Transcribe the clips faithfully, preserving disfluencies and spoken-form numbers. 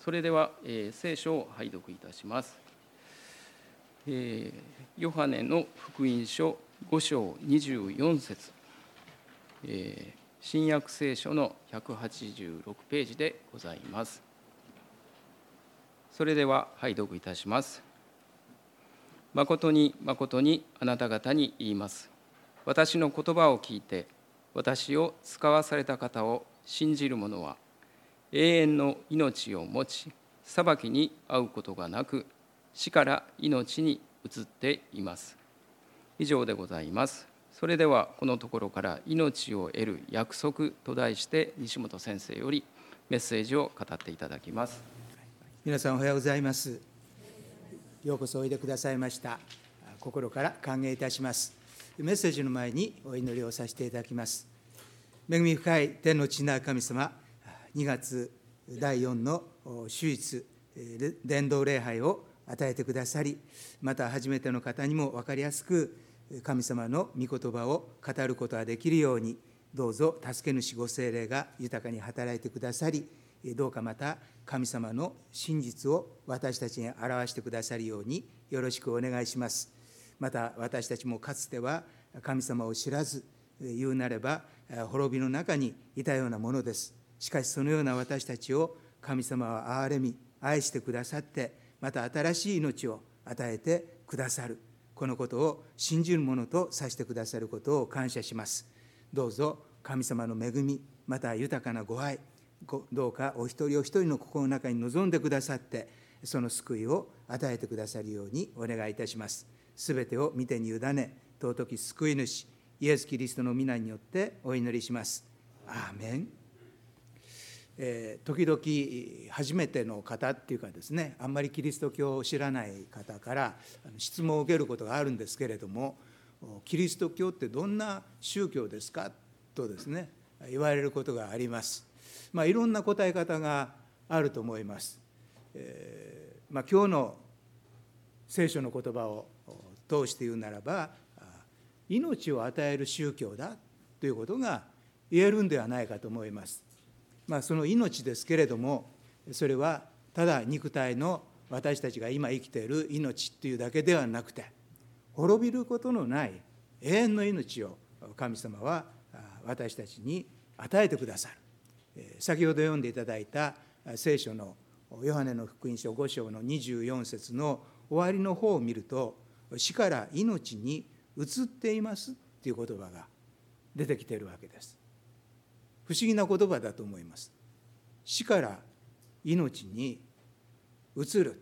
それでは、えー、聖書を拝読いたします。えー、ヨハネの福音書ご章にじゅうよん節、えー、新約聖書のひゃくはちじゅうろくページでございます。それでは拝読いたします。誠に誠にあなた方に言います。私の言葉を聞いて私を使わされた方を信じる者は永遠の命を持ち、裁きに遭うことがなく、死から命に移っています。以上でございます。それではこのところから命を得る約束と題して西本先生よりメッセージを語っていただきます。 皆さんおはようございます。ようこそおいでくださいました。心から歓迎いたします。メッセージの前にお祈りをさせていただきます。恵み深い天の父なる神様、にがつだいよんの主日伝道礼拝を与えてくださり、また初めての方にも分かりやすく神様の御言葉を語ることができるように、どうぞ助け主ご聖霊が豊かに働いてくださり、どうかまた神様の真実を私たちに表してくださるようによろしくお願いします。また私たちもかつては神様を知らず、言うなれば滅びの中にいたようなものです。しかしそのような私たちを神様は憐れみ愛してくださって、また新しい命を与えてくださる、このことを信じるものとさせてくださることを感謝します。どうぞ神様の恵み、また豊かなご愛、どうかお一人お一人の心の中に臨んでくださって、その救いを与えてくださるようにお願いいたします。すべてを御手に委ね、尊き救い主イエス・キリストの皆によってお祈りします。アーメン。えー、時々初めての方っていうかですね、あんまりキリスト教を知らない方から質問を受けることがあるんですけれども、キリスト教ってどんな宗教ですかとですね言われることがあります。まあ、いろんな答え方があると思います。えーまあ、今日の聖書の言葉を通して言うならば、命を与える宗教だということが言えるんではないかと思います。まあ、その命ですけれども、それはただ肉体の私たちが今生きている命というだけではなくて、滅びることのない永遠の命を神様は私たちに与えてくださる。先ほど読んでいただいた聖書のヨハネの福音書ご章のにじゅうよん節の終わりの方を見ると、死から命に移っていますという言葉が出てきているわけです。不思議な言葉だと思います。死から命に移る。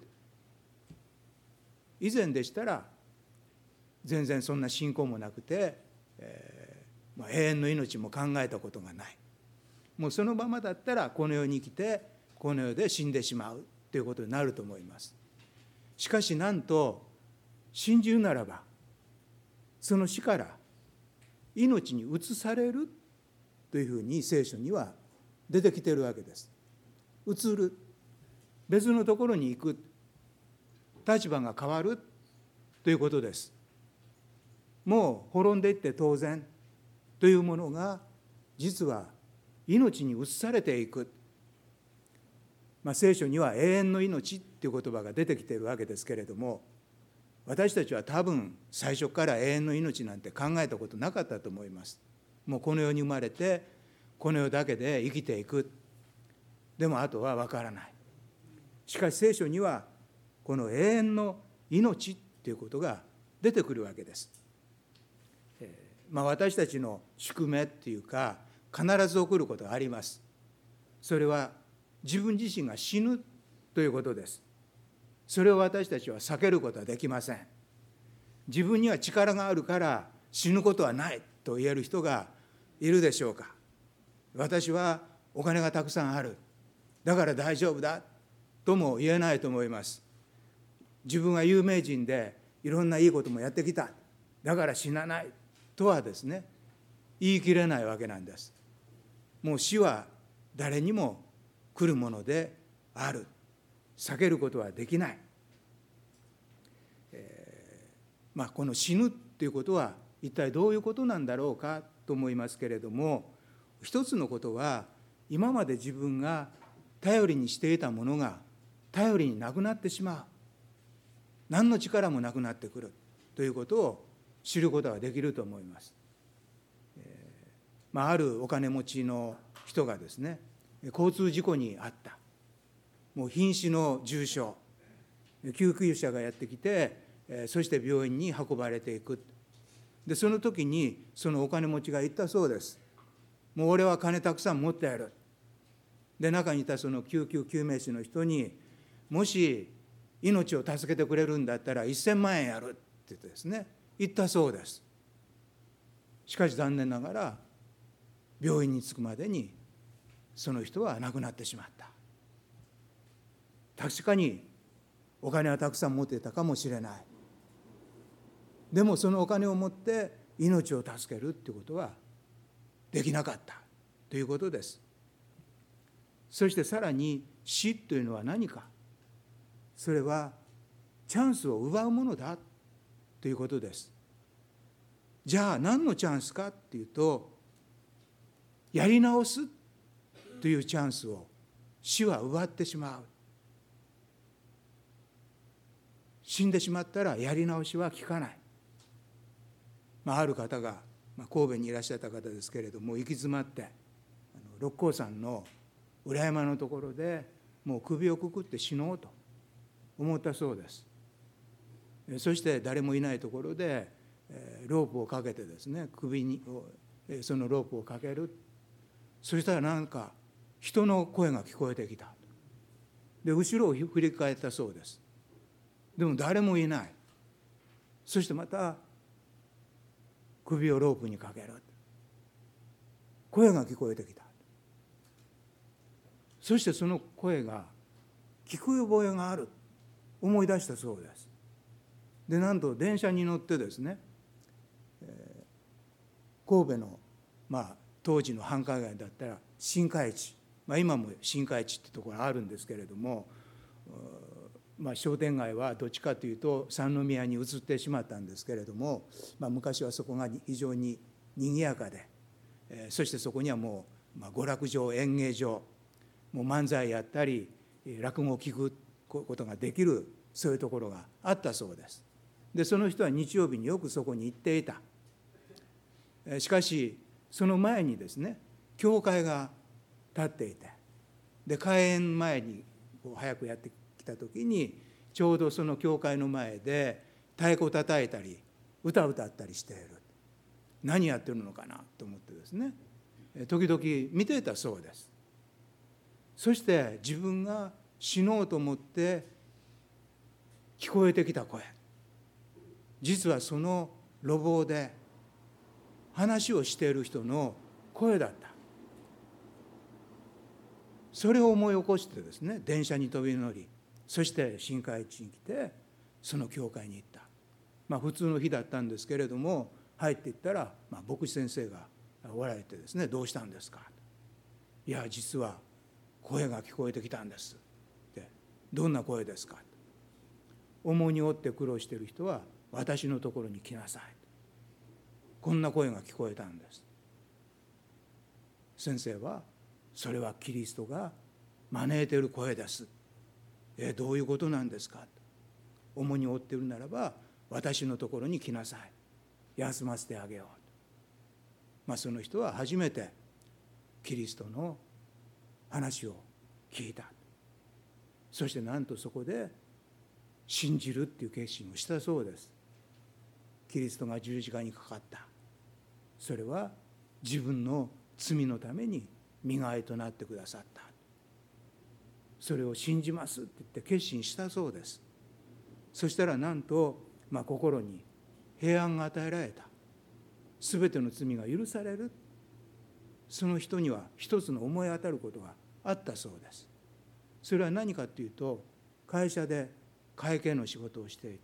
以前でしたら全然そんな信仰もなくて、えーまあ、永遠の命も考えたことがない。もうそのままだったらこの世に生きてこの世で死んでしまうということになると思います。しかしなんと信じるならば、その死から命に移されるというふうに聖書には出てきているわけです。移る、別のところに行く、立場が変わるということです。もう滅んでいって当然というものが実は命に移されていく。まあ、聖書には永遠の命という言葉が出てきているわけですけれども、私たちは多分最初から永遠の命なんて考えたことなかったと思います。もうこの世に生まれてこの世だけで生きていく。でもあとは分からない。しかし聖書にはこの永遠の命ということが出てくるわけです。えーまあ、私たちの宿命っていうか必ず起こることがあります。それは自分自身が死ぬということです。それを私たちは避けることはできません。自分には力があるから死ぬことはないと言える人がいるでしょうか。私はお金がたくさんある、だから大丈夫だとも言えないと思います。自分は有名人でいろんないいこともやってきた、だから死なないとはですね言い切れないわけなんです。もう死は誰にも来るものである。避けることはできない。えーまあ、この死ぬということは一体どういうことなんだろうかと思いますけれども、一つのことは今まで自分が頼りにしていたものが頼りになくなってしまう、何の力もなくなってくるということを知ることができると思います。えーまあ、あるお金持ちの人がですね、交通事故に遭った。もう瀕死の重傷、救急車がやってきて、えー、そして病院に運ばれていく。でその時にそのお金持ちが言ったそうです。もう俺は金たくさん持ってやる。で中にいたその救急救命士の人に、もし命を助けてくれるんだったらせんまんえんやるって言ってですね、言ったそうです。しかし残念ながら病院に着くまでにその人は亡くなってしまった。確かにお金はたくさん持っていたかもしれない。でもそのお金を持って命を助けるということはできなかったということです。そしてさらに死というのは何か。それはチャンスを奪うものだということです。じゃあ何のチャンスかっていうと、やり直すというチャンスを死は奪ってしまう。死んでしまったらやり直しは効かない。まあ、ある方が、まあ、神戸にいらっしゃった方ですけれども、行き詰まってあの六甲山の裏山のところでもう首をくくって死のうと思ったそうです。そして誰もいないところでロープをかけてですね、首にそのロープをかける。そしたらなんか人の声が聞こえてきた。で後ろを振り返ったそうです。でも誰もいない。そしてまた首をロープにかける。声が聞こえてきた。そしてその声が聞く覚えがある。思い出したそうです。でなんと電車に乗ってですね、えー、神戸の、まあ、当時の繁華街だったら新海地、まあ、今も新海地ってところあるんですけれども、まあ、商店街はどっちかというと三宮に移ってしまったんですけれども、まあ、昔はそこが非常に賑やかで、えー、そしてそこにはもう、まあ、娯楽場、演芸場、もう漫才やったり落語を聞くことができる、そういうところがあったそうです。でその人は日曜日によくそこに行っていた。しかしその前にですね、教会が立っていて、で開演前にこう早くやってきた時に、ちょうどその教会の前で太鼓を叩いたり歌を歌ったりしている。何やってるのかなと思ってですね、時々見ていたそうです。そして自分が死のうと思って聞こえてきた声、実はその路傍で話をしている人の声だった。それを思い起こしてですね、電車に飛び乗り、そして新海地に来てその教会に行った。まあ普通の日だったんですけれども、入っていったら、まあ、牧師先生がおられてですね、どうしたんですか。いや実は声が聞こえてきたんですって。どんな声ですか。重荷を負って苦労している人は私のところに来なさい。こんな声が聞こえたんです。先生はそれはキリストが招いている声です。えどういうことなんですか。重荷を負っているならば私のところに来なさい。休ませてあげよう。まあ、その人は初めてキリストの話を聞いた。そしてなんとそこで信じるっていう決心をしたそうです。キリストが十字架にかかった。それは自分の罪のために身代わりとなってくださった。それを信じますって言って決心したそうです。そしたらなんと、まあ、心に平安が与えられた。すべての罪が許される。その人には一つの思い当たることがあったそうです。それは何かというと、会社で会計の仕事をしていた。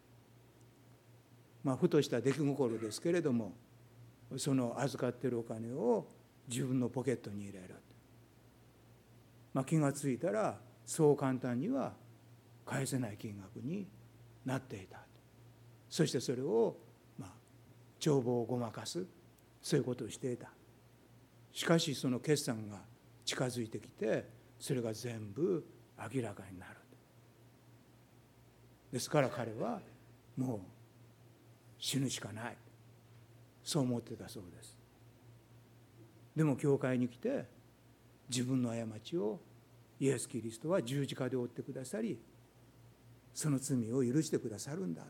まあ、ふとした出来心ですけれども、その預かっているお金を自分のポケットに入れる。まあ、気がついたらそう簡単には返せない金額になっていた。そしてそれを、まあ、帳簿をごまかす、そういうことをしていた。しかしその決算が近づいてきて、それが全部明らかになる。 ですから彼はもう死ぬしかない、そう思ってたそうです。でも教会に来て自分の過ちをイエス・キリストは十字架で負ってくださり、その罪を許してくださるんだと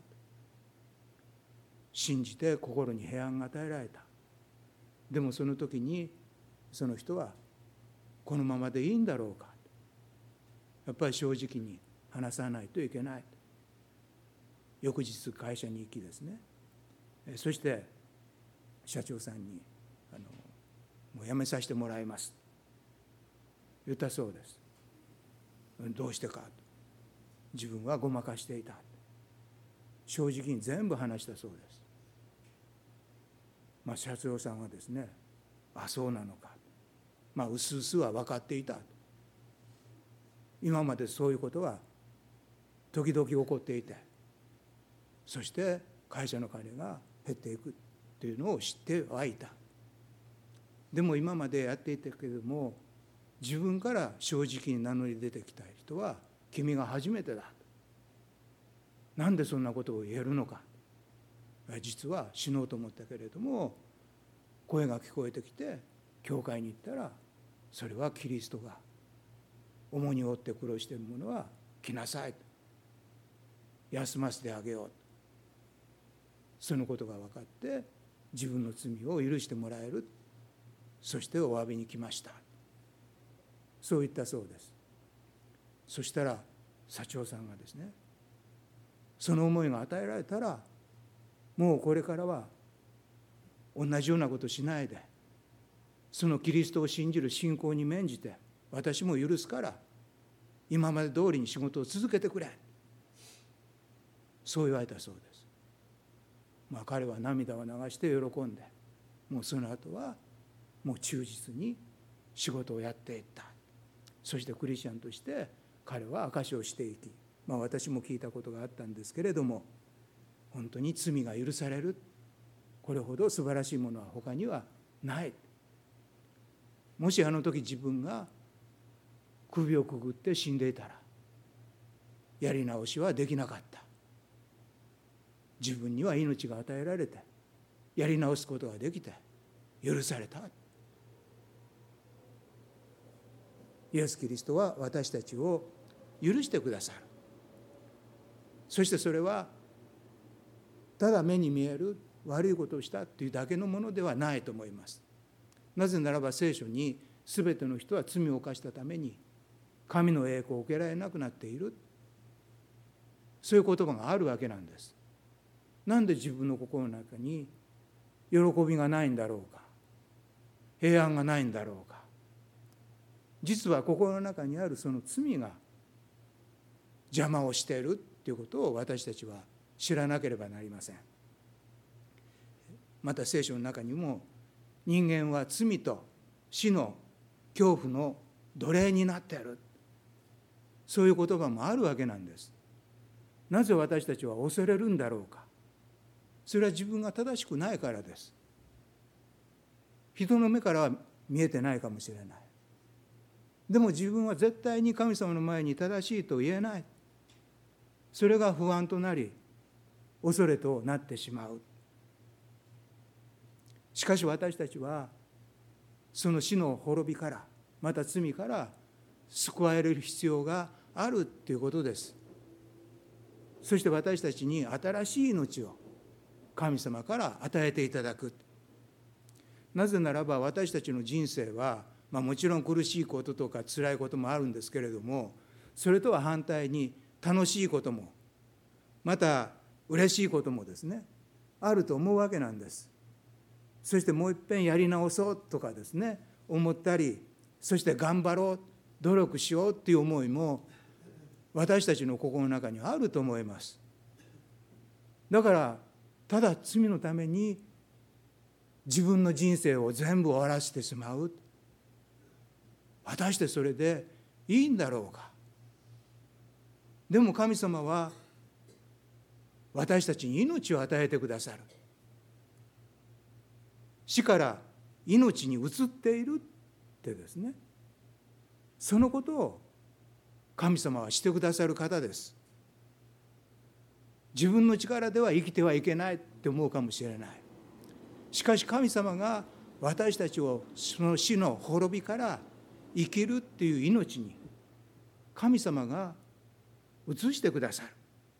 信じて心に平安が与えられた。でもその時にその人はこのままでいいんだろうか、やっぱり正直に話さないといけない。翌日会社に行きですね、そして社長さんにあのもう辞めさせてもらいます言ったそうです。どうしてかと、自分はごまかしていた、正直に全部話したそうです。まあ社長さんはですね、あそうなのか、まあうすうすは分かっていた、今までそういうことは時々起こっていて、そして会社の金が減っていくというのを知ってはいた。でも今までやっていたけれども、自分から正直に名乗り出てきた人は君が初めてだ。なんでそんなことを言えるのか。実は死のうと思ったけれども、声が聞こえてきて教会に行ったら、それはキリストが重荷を負って苦労している者は来なさい、休ませてあげよう、そのことが分かって自分の罪を許してもらえる、そしてお詫びに来ました、そう言ったそうです。そしたら社長さんがですね、その思いが与えられたら、もうこれからは同じようなことをしないで、そのキリストを信じる信仰に免じて、私も許すから今まで通りに仕事を続けてくれ、そう言われたそうです。まあ彼は涙を流して喜んで、もうその後はもう忠実に仕事をやっていった。そしてクリスチャンとして彼は証しをしていき、まあ私も聞いたことがあったんですけれども、本当に罪が許される、これほど素晴らしいものは他にはない。もしあの時自分が首をくぐって死んでいたら、やり直しはできなかった。自分には命が与えられて、やり直すことができて許された。イエス・キリストは私たちを許してくださる。そしてそれはただ目に見える悪いことをしたというだけのものではないと思います。なぜならば聖書に、すべての人は罪を犯したために神の栄光を受けられなくなっている、そういう言葉があるわけなんです。なんで自分の心の中に喜びがないんだろうか、平安がないんだろうか。実は心の中にあるその罪が邪魔をしているということを私たちは知らなければなりません。また聖書の中にも、人間は罪と死の恐怖の奴隷になっている、そういう言葉もあるわけなんです。なぜ私たちは恐れるんだろうか。それは自分が正しくないからです。人の目からは見えてないかもしれない。でも自分は絶対に神様の前に正しいと言えない。それが不安となり、恐れとなってしまう。しかし私たちはその死の滅びから、また罪から救われる必要があるということです。そして私たちに新しい命を神様から与えていただく。なぜならば私たちの人生は、まあ、もちろん苦しいこととか辛いこともあるんですけれども、それとは反対に楽しいことも、また嬉しいこともですね、あると思うわけなんです。そしてもう一遍やり直そうとかですね、思ったり、そして頑張ろう、努力しようっていう思いも私たちの心の中にあると思います。だからただ罪のために自分の人生を全部終わらせてしまう、果たしてそれでいいんだろうか。でも神様は私たちに命を与えてくださる。死から命に移っているってですね、そのことを神様はしてくださる方です。 自分の力では生きてはいけないって思うかもしれない。しかし神様が私たちをその死の滅びから生きるっていう命に神様が移してくださる。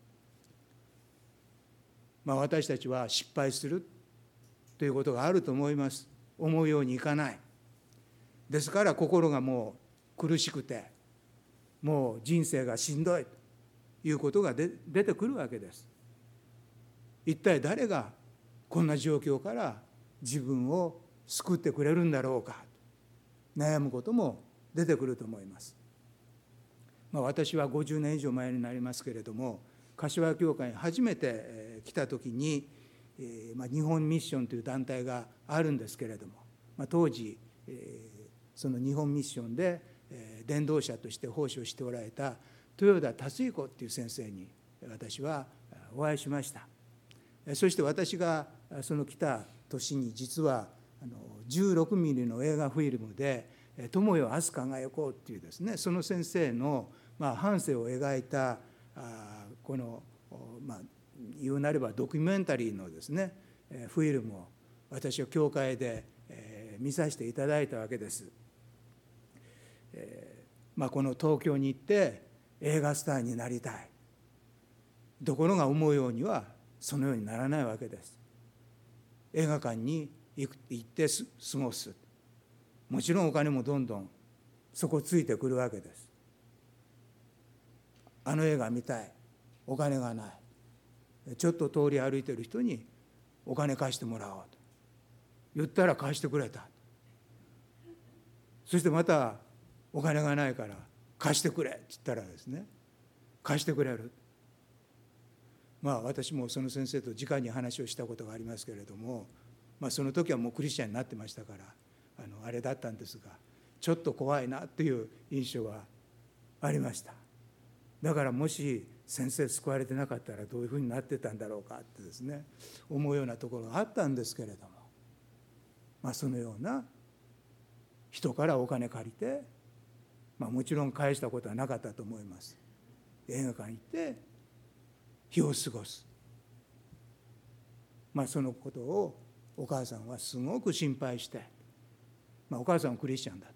まあ、私たちは失敗するということがあると思います。思うようにいかない。ですから心がもう苦しくて、もう人生がしんどいということが出てくるわけです。一体誰がこんな状況から自分を救ってくれるんだろうか、悩むことも出てくると思います。まあ、私はごじゅうねん以上前になりますけれども、柏教会に初めて来た時に、えーまあ、日本ミッションという団体があるんですけれども、まあ、当時、えー、その日本ミッションで、えー、伝道者として奉仕をしておられた豊田達彦という先生に私はお会いしました。そして私がその来た年に実はあのじゅうろくミリの映画フィルムで「友よ明日輝こう」っていうですね、その先生のまあ半生を描いたあこの、まあ、言うなればドキュメンタリーのですねフィルムを私は教会で見させていただいたわけです。えーまあ、この東京に行って映画スターになりたい。ところが思うようにはそのようにならないわけです。映画館に行って過ごす。もちろんお金もどんどんそこついてくるわけです。あの映画見たい。お金がない。ちょっと通り歩いてる人にお金貸してもらおうと言ったら貸してくれた。そしてまたお金がないから貸してくれって言ったらですね、貸してくれる。まあ私もその先生と直に話をしたことがありますけれども、まあ、その時はもうクリスチャンになってましたからあのあれだったんですが、ちょっと怖いなっていう印象がありました。だからもし先生救われてなかったらどういうふうになってたんだろうかってですね思うようなところがあったんですけれども、まあ、そのような人からお金借りて、まあ、もちろん返したことはなかったと思います。映画館に行って日を過ごす、まあ、そのことをお母さんはすごく心配して、まあ、お母さんはクリスチャンだった。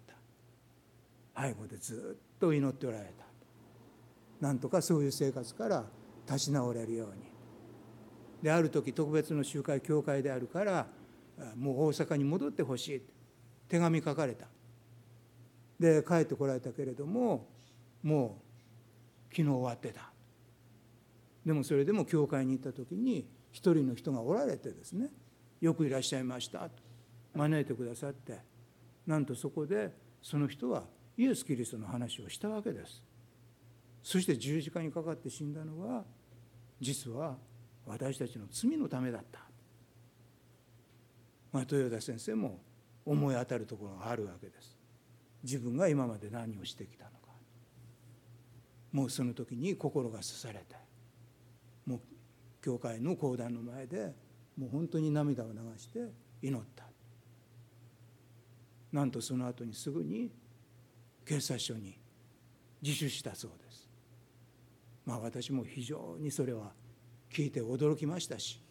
背後でずっと祈っておられた。なんとかそういう生活から立ち直れるように。である時特別の集会教会であるからもう大阪に戻ってほしい手紙書かれた。で帰ってこられたけれどももう昨日終わってた。でもそれでも教会に行った時に一人の人がおられてですね、よくいらっしゃいましたと招いてくださって、なんとそこでその人はイエス・キリストの話をしたわけです。そして十字架にかかって死んだのは実は私たちの罪のためだった。まあ、豊田先生も思い当たるところがあるわけです。自分が今まで何をしてきたのか。もうその時に心が刺されて、もう教会の講談の前でもう本当に涙を流して祈った。なんとその後にすぐに警察署に自首したそうです。まあ私も非常にそれは聞いて驚きましたし、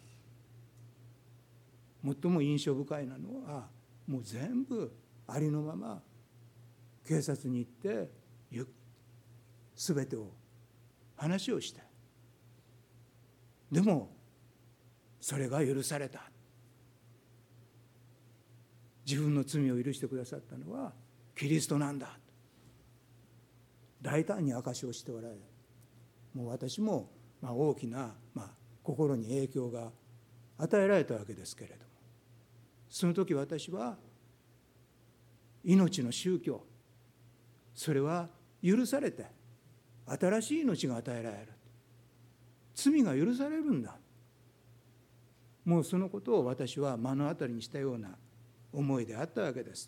最も印象深いなのはもう全部ありのまま警察に行って全てを話をして、でもそれが許された。自分の罪を許してくださったのはキリストなんだ。大胆に証しをしておられる。もう私もまあ大きなまあ心に影響が与えられたわけですけれども、その時私は命の宗教、それは許されて新しい命が与えられる。罪が許されるんだ。もうそのことを私は目の当たりにしたような思いであったわけです。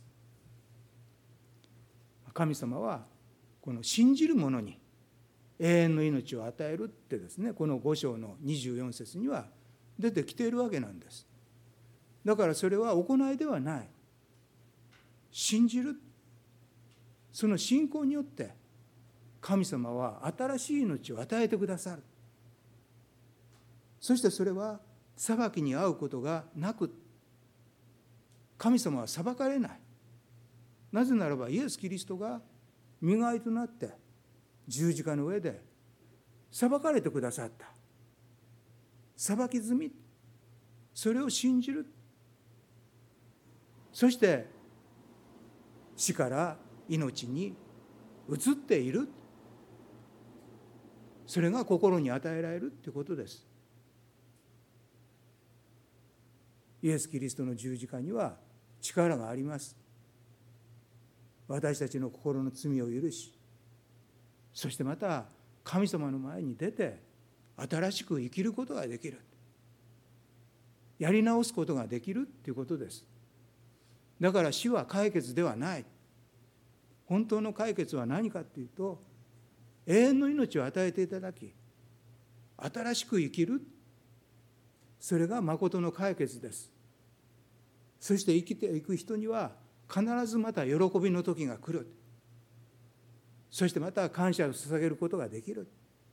神様はこの信じる者に永遠の命を与えるってですね、このご章のにじゅうよん節には出てきているわけなんです。だからそれは行いではない。信じる。その信仰によって神様は新しい命を与えてくださる。 そしてそれは裁きに遭うことがなく、神様は裁かれない。なぜならばイエス・キリストが身代わりとなって十字架の上で裁かれてくださった。裁き済み、それを信じる。そして死から命に移っている。それが心に与えられるということです。イエス・キリストの十字架には力があります。私たちの心の罪を許し、そしてまた神様の前に出て新しく生きることができる。やり直すことができるということです。だから死は解決ではない。本当の解決は何かというと、永遠の命を与えていただき、新しく生きる。それが誠の解決です。そして生きていく人には必ずまた喜びの時が来る。そしてまた感謝を捧げることができる。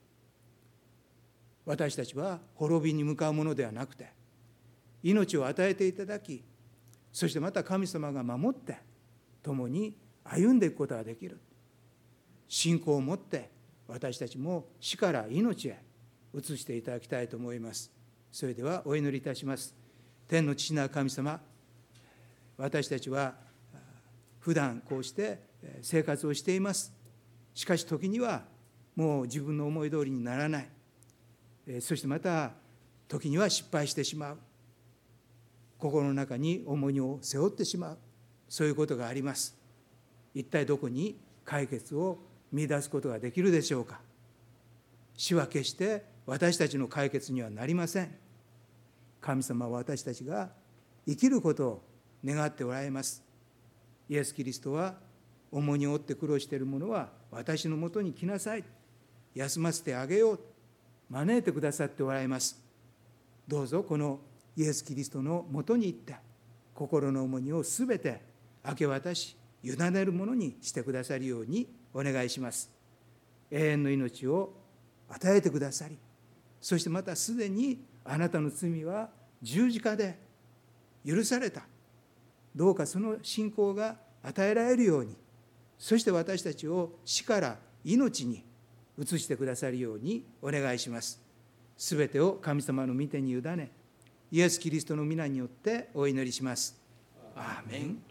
私たちは滅びに向かうものではなくて、命を与えていただき、そしてまた神様が守って共に歩んでいくことができる。信仰を持って私たちも死から命へ移していただきたいと思います。それではお祈りいたします。天の父なる神様、私たちは普段こうして生活をしています。しかし時にはもう自分の思い通りにならない。そしてまた時には失敗してしまう。心の中に重荷を背負ってしまう。そういうことがあります。一体どこに解決を見出すことができるでしょうか。死は決して私たちの解決にはなりません。神様は私たちが生きることを願っておられます。イエス・キリストは、重荷を負って苦労している者は私のもとに来なさい。休ませてあげよう。招いてくださっておられます。どうぞこのイエス・キリストのもとに行って、心の重荷をすべて明け渡し、委ねるものにしてくださるようにお願いします。永遠の命を与えてくださり、そしてまたすでにあなたの罪は十字架で許された。どうかその信仰が与えられるように、そして私たちを死から命に移してくださるようにお願いします。すべてを神様の御手に委ね、イエス・キリストの皆によってお祈りします。アーメン。